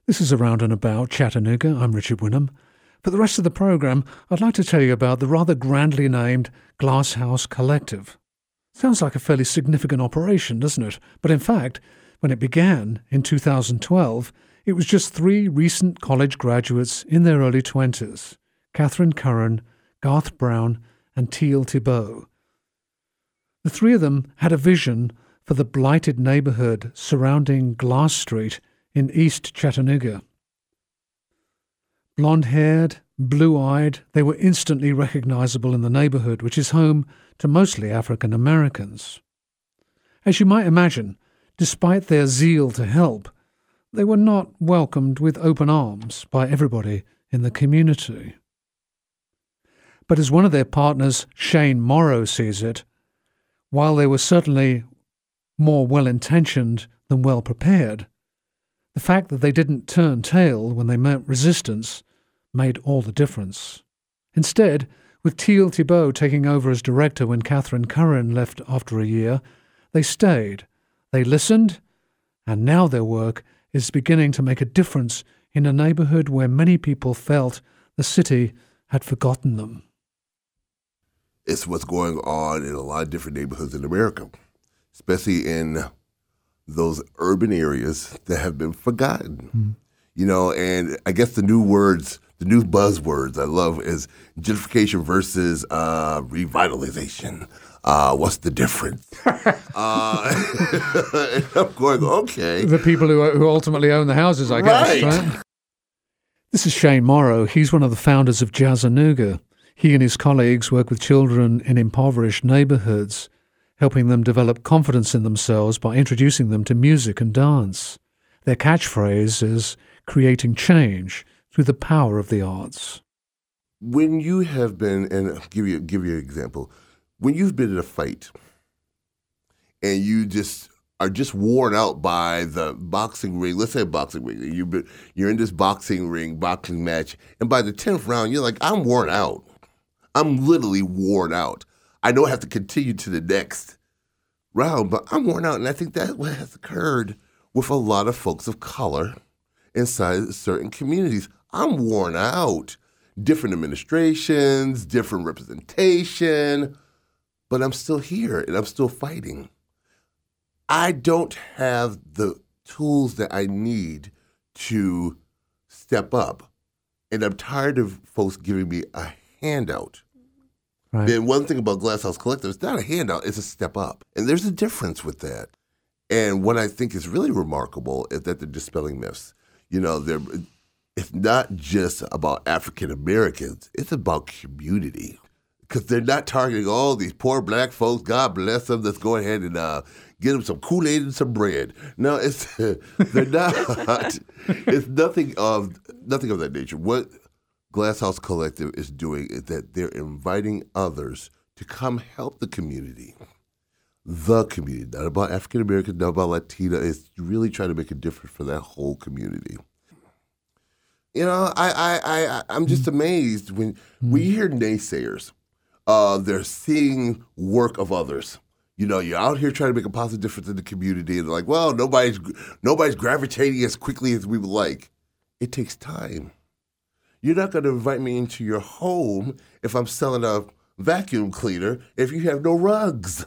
This is Around and About Chattanooga. I'm Richard Wynnum. For the rest of the program, I'd like to tell you about the rather grandly named Glass House Collective. Sounds like a fairly significant operation, doesn't it? But in fact, when it began in 2012, it was just 3 recent college graduates in their early 20s, Catherine Curran, Garth Brown, and Teal Thibault. The 3 of them had a vision for the blighted neighborhood surrounding Glass Street in East Chattanooga. Blonde-haired, blue-eyed, they were instantly recognizable in the neighborhood, which is home to mostly African Americans. As you might imagine, despite their zeal to help, they were not welcomed with open arms by everybody in the community. But as one of their partners, Shane Morrow, sees it, while they were certainly more well-intentioned than well-prepared, the fact that they didn't turn tail when they met resistance made all the difference. Instead, with Teal Thibault taking over as director when Catherine Curran left after a year, they stayed, they listened, and now their work is beginning to make a difference in a neighborhood where many people felt the city had forgotten them. It's what's going on in a lot of different neighborhoods in America, especially in those urban areas that have been forgotten. You know, and I guess the new buzzwords I love is gentrification versus revitalization. What's the difference? And I'm going, okay. The people who ultimately own the houses, I guess, right? This is Shane Morrow. He's one of the founders of Jazzanooga. He and his colleagues work with children in impoverished neighborhoods, helping them develop confidence in themselves by introducing them to music and dance. Their catchphrase is creating change through the power of the arts. When you have been, and I'll give you an example, when you've been in a fight and you just are just worn out by the boxing ring, let's say a boxing ring, you're in this boxing match, and by the 10th round, you're like, I'm worn out. I'm literally worn out. I know I have to continue to the next round, but I'm worn out. And I think that's what has occurred with a lot of folks of color inside certain communities. I'm worn out. Different administrations, different representation, but I'm still here and I'm still fighting. I don't have the tools that I need to step up. And I'm tired of folks giving me a handout. Right. And one thing about Glass House Collective, it's not a handout, it's a step up. And there's a difference with that. And what I think is really remarkable is that they're dispelling myths. You know, it's not just about African Americans, it's about community. Because they're not targeting all these poor black folks, God bless them, let's go ahead and get them some Kool-Aid and some bread. No, they're not. It's nothing of that nature. What Glass House Collective is doing is that they're inviting others to come help the community. The community, not about African Americans, not about Latina. It's really trying to make a difference for that whole community. You know, I'm just amazed when we hear naysayers. They're seeing work of others. You know, you're out here trying to make a positive difference in the community, and they're like, well, nobody's gravitating as quickly as we would like. It takes time. You're not going to invite me into your home if I'm selling a vacuum cleaner if you have no rugs.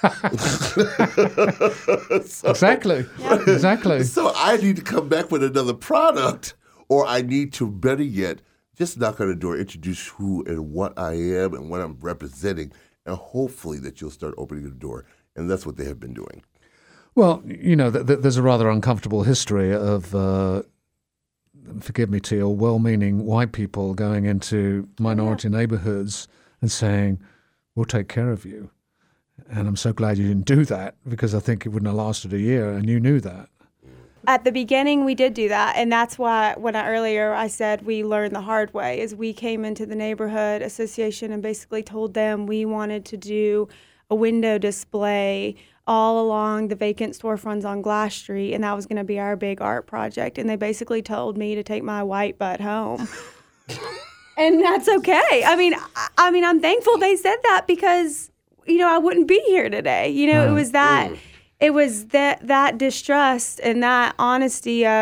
Exactly. So I need to come back with another product, or I need to, better yet, just knock on the door, introduce who and what I am and what I'm representing, and hopefully that you'll start opening the door. And that's what they have been doing. Well, you know, there's a rather uncomfortable history of, forgive me, Teal, well-meaning white people going into minority neighborhoods and saying, we'll take care of you. And I'm so glad you didn't do that, because I think it wouldn't have lasted a year, and you knew that. At the beginning, we did do that, and that's why earlier I said we learned the hard way, is we came into the neighborhood association and basically told them we wanted to do a window display all along the vacant storefronts on Glass Street, and that was going to be our big art project. And they basically told me to take my white butt home. And that's okay. I mean, I'm thankful they said that, because, you know, I wouldn't be here today. You know, it was that distrust and that honesty of,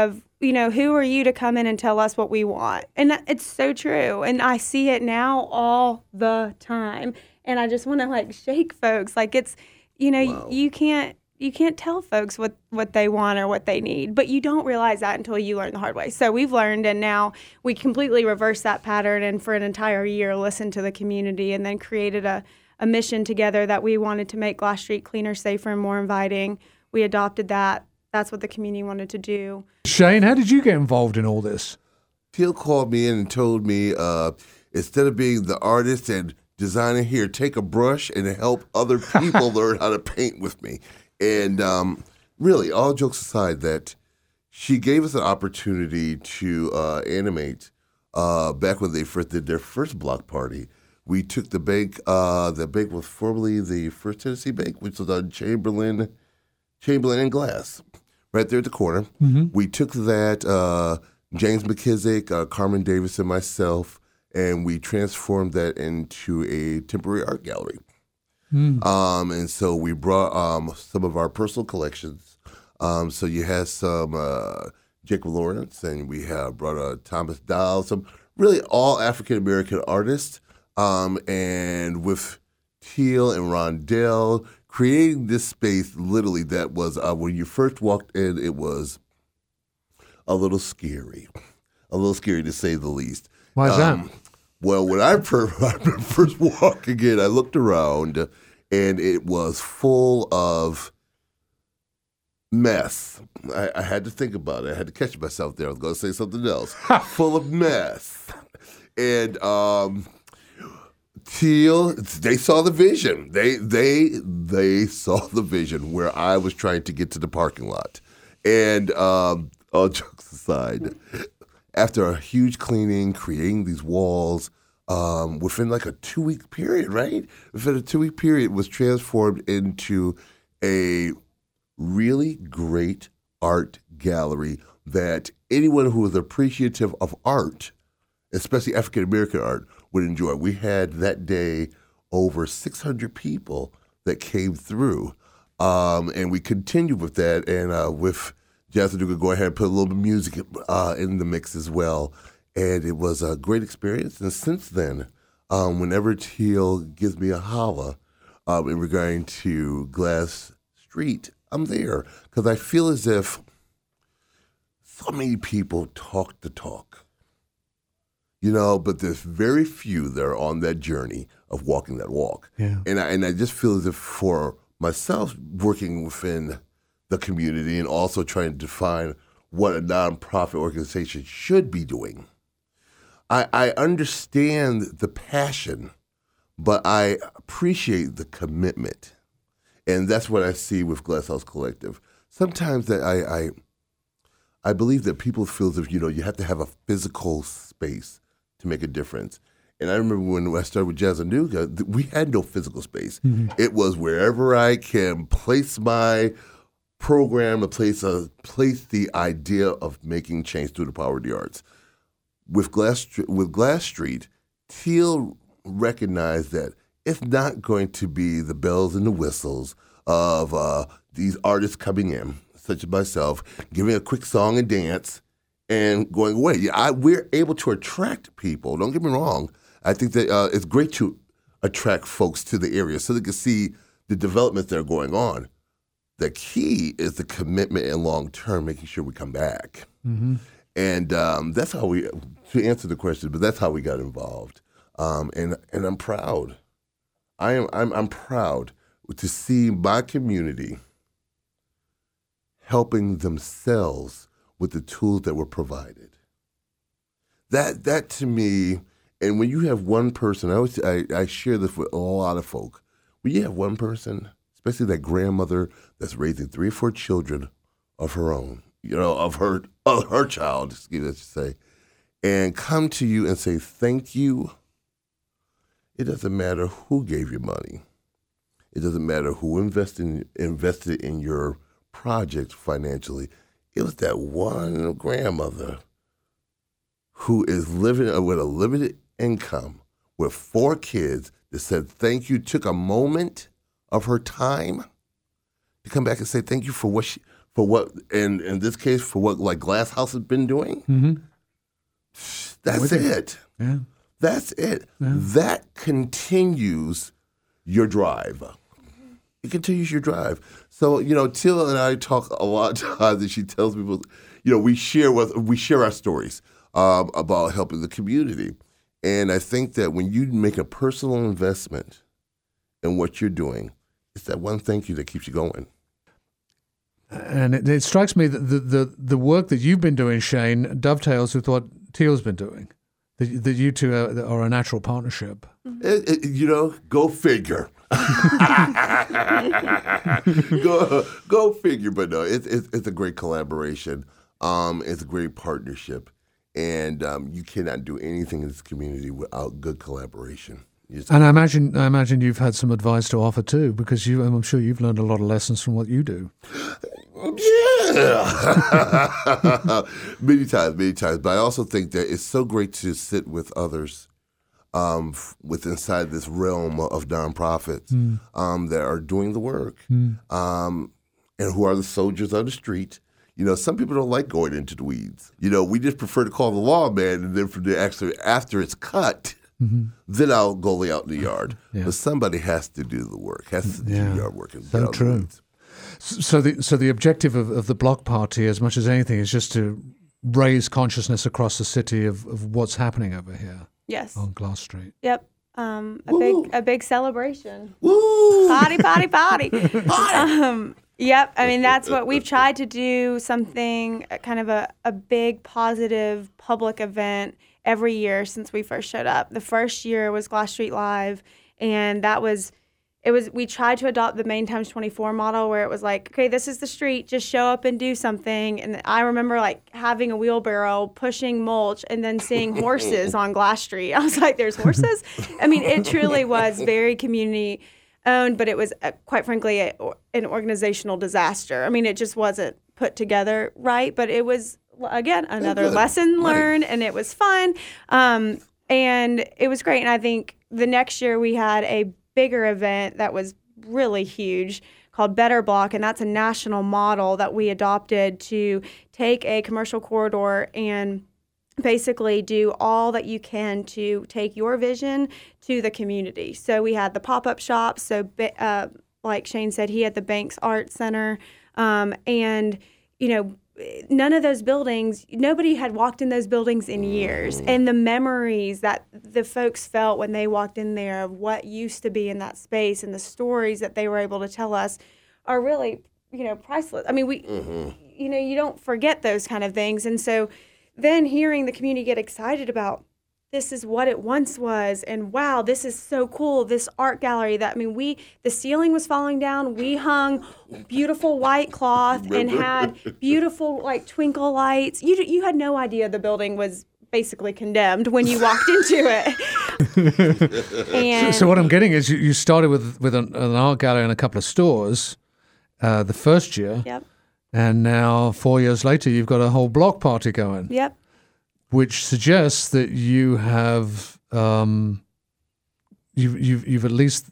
who are you to come in and tell us what we want? And it's so true. And I see it now all the time. And I just want to shake folks. It's, Wow. you can't tell folks what they want or what they need, but you don't realize that until you learn the hard way. So we've learned, and now we completely reversed that pattern, and for an entire year listened to the community, and then created a mission together that we wanted to make Glass Street cleaner, safer, and more inviting. We adopted that. That's what the community wanted to do. Shane, how did you get involved in all this? Teal called me in and told me instead of being the artist and designer here, take a brush and help other people learn how to paint with me. And really, all jokes aside, that she gave us an opportunity to animate back when they first did their first block party. We took the bank was formerly the First Tennessee Bank, which was on Chamberlain and Glass, right there at the corner. Mm-hmm. We took that, James McKissick, Carmen Davis, and myself, and we transformed that into a temporary art gallery. And so we brought some of our personal collections. So you had some Jacob Lawrence, and we have brought Thomas Dowell, some really all African-American artists. And with Teal and Rondell creating this space, literally, that was when you first walked in, it was a little scary to say the least. Why is that? Well, when I first walking in, I looked around, and it was full of mess. I had to think about it. I had to catch myself there. I was going to say something else. Full of mess. And Teal, they saw the vision. They saw the vision where I was trying to get to the parking lot. And all jokes aside, after a huge cleaning, creating these walls, within like a 2-week period, right? Within a 2-week period, was transformed into a really great art gallery that anyone who is appreciative of art, especially African-American art, would enjoy. We had that day over 600 people that came through, and we continued with that, and with Jasmine Dugan go ahead and put a little bit of music in the mix as well, and it was a great experience. And since then, whenever Teal gives me a holla in regarding to Glass Street, I'm there, because I feel as if so many people talk the talk, but there's very few that are on that journey of walking that walk. Yeah. And I just feel as if for myself, working within the community and also trying to define what a nonprofit organization should be doing, I understand the passion, but I appreciate the commitment. And that's what I see with Glass House Collective. Sometimes that I believe that people feel as if, you have to have a physical space to make a difference. And I remember when I started with Jazzanuga, we had no physical space. Mm-hmm. It was wherever I can place my program, place the idea of making change through the power of the arts. With Glass Street, Teal recognized that it's not going to be the bells and the whistles of these artists coming in, such as myself, giving a quick song and dance and going away. Yeah, we're able to attract people. Don't get me wrong. I think that it's great to attract folks to the area so they can see the developments that are going on. The key is the commitment and long-term, making sure we come back. Mm-hmm. And that's how to answer the question, but that's how we got involved. And I'm proud. I'm proud to see my community helping themselves with the tools that were provided. That to me, and when you have one person, I share this with a lot of folk. When you have one person, especially that grandmother that's raising 3 or 4 children of her own, of her child, excuse me, to say, and come to you and say thank you. It doesn't matter who gave you money. It doesn't matter who invested in your project financially. It was that one grandmother who is living with a limited income with 4 kids that said thank you, took a moment of her time to come back and say thank you for for what, and in this case, for what like Glass House has been doing, that's it. Yeah. That's it. Yeah. That continues your drive. It continues your drive. So, Tila and I talk a lot of times, and she tells people, we share our stories about helping the community. And I think that when you make a personal investment in what you're doing, it's that one thank you that keeps you going. And it strikes me that the work that you've been doing, Shane, dovetails with what Teal's been doing. That you two are a natural partnership. Go figure. go figure. But no, it's a great collaboration. It's a great partnership, and you cannot do anything in this community without good collaboration. And I imagine you've had some advice to offer too, because I'm sure you've learned a lot of lessons from what you do. Yeah, many times. But I also think that it's so great to sit with others, inside this realm of nonprofits that are doing the work, and who are the soldiers on the street. Some people don't like going into the weeds. We just prefer to call the lawman, and then from there, actually after it's cut. Then I'll go lay out in the yard. Yeah. But somebody has to do the work, has to do the yard work. And so true. So the objective of the block party, as much as anything, is just to raise consciousness across the city of what's happening over here. Yes. On Glass Street. Yep. A big celebration. Woo! Party. Yep. I mean, that's what we've tried to do, something kind of a big positive public event every year since we first showed up. The first year was Glass Street Live, and we tried to adopt the Main Times 24 model where it was like, okay, this is the street, just show up and do something. And I remember like having a wheelbarrow, pushing mulch, and then seeing horses on Glass Street. I was like, there's horses? I mean, it truly was very community owned, but it was quite frankly an organizational disaster. I mean, it just wasn't put together right, but it was, again, another lesson learned, and it was fun. And it was great. And I think the next year we had a bigger event that was really huge called Better Block, and that's a national model that we adopted to take a commercial corridor and basically do all that you can to take your vision to the community. So we had the pop-up shops. So like Shane said, he had the Banks Art Center, and none of those buildings, nobody had walked in those buildings in years. And the memories that the folks felt when they walked in there of what used to be in that space and the stories that they were able to tell us are really, priceless. I mean, you don't forget those kind of things. And so then hearing the community get excited about this is what it once was, and wow, this is so cool, this art gallery the ceiling was falling down, we hung beautiful white cloth and had beautiful like twinkle lights. You had no idea the building was basically condemned when you walked into it. And so what I'm getting is you started with an art gallery and a couple of stores the first year. Yep. And now 4 years later, you've got a whole block party going. Yep. Which suggests that you have you've at least.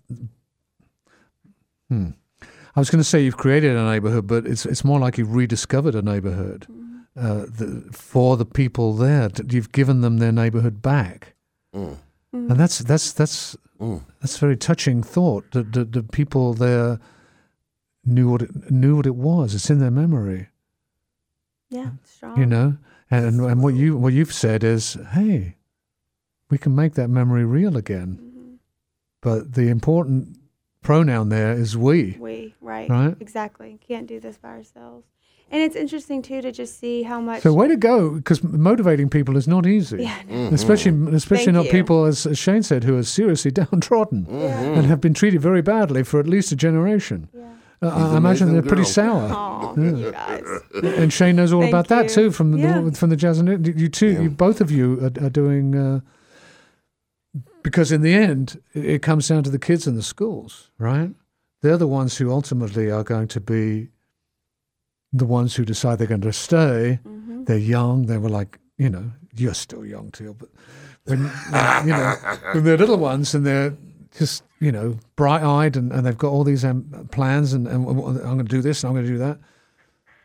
I was going to say you've created a neighborhood, but it's more like you've rediscovered a neighborhood for the people there. You've given them their neighborhood back, and that's very touching thought. The people there knew what it was. It's in their memory. Yeah, strong. And what you've said is, hey, we can make that memory real again. Mm-hmm. But the important pronoun there is we. We, right. Right? Exactly. Can't do this by ourselves. And it's interesting, too, to just see how much... So way to go, because motivating people is not easy. Yeah. Mm-hmm. Especially not people, as Shane said, who are seriously downtrodden and have been treated very badly for at least a generation. Yeah. I imagine they're pretty sour. Oh, you guys. And Shane knows all about that too from the jazz. And you two, Yeah. both of you are doing because in the end it comes down to the kids in the schools, right? They're the ones who ultimately are going to be the ones who decide they're going to stay. Mm-hmm. They're young. They were like, you're still young too, but when when they're little ones and they're just, bright-eyed and they've got all these plans and I'm going to do this and I'm going to do that.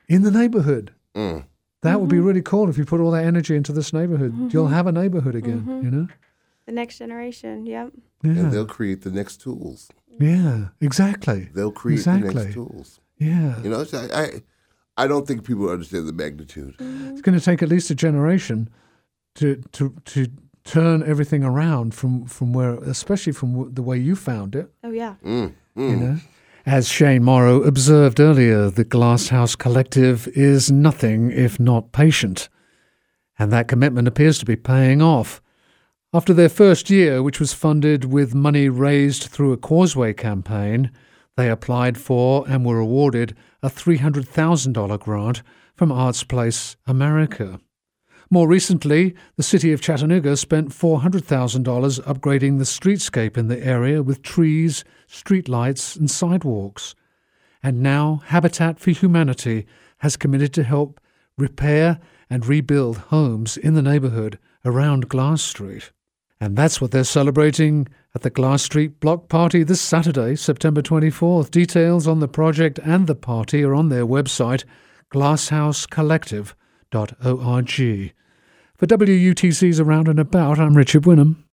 in the neighborhood. Mm. That would be really cool if you put all that energy into this neighborhood. You'll have a neighborhood again, you know? The next generation, yep. Yeah. And they'll create the next tools. Yeah, exactly. They'll create the next tools. Yeah. You know, so I don't think people understand the magnitude. It's going to take at least a generation to turn everything around from where, especially from the way you found it. Oh, yeah. You know, as Shane Morrow observed earlier, the Glasshouse Collective is nothing if not patient, and that commitment appears to be paying off. After their first year, which was funded with money raised through a Causeway campaign, they applied for and were awarded a $300,000 grant from Arts Place America. More recently, the city of Chattanooga spent $400,000 upgrading the streetscape in the area with trees, streetlights, and sidewalks. And now Habitat for Humanity has committed to help repair and rebuild homes in the neighborhood around Glass Street. And that's what they're celebrating at the Glass Street Block Party this Saturday, September 24th. Details on the project and the party are on their website, glasshousecollective.org. For WUTC's Around and About, I'm Richard Wynnum.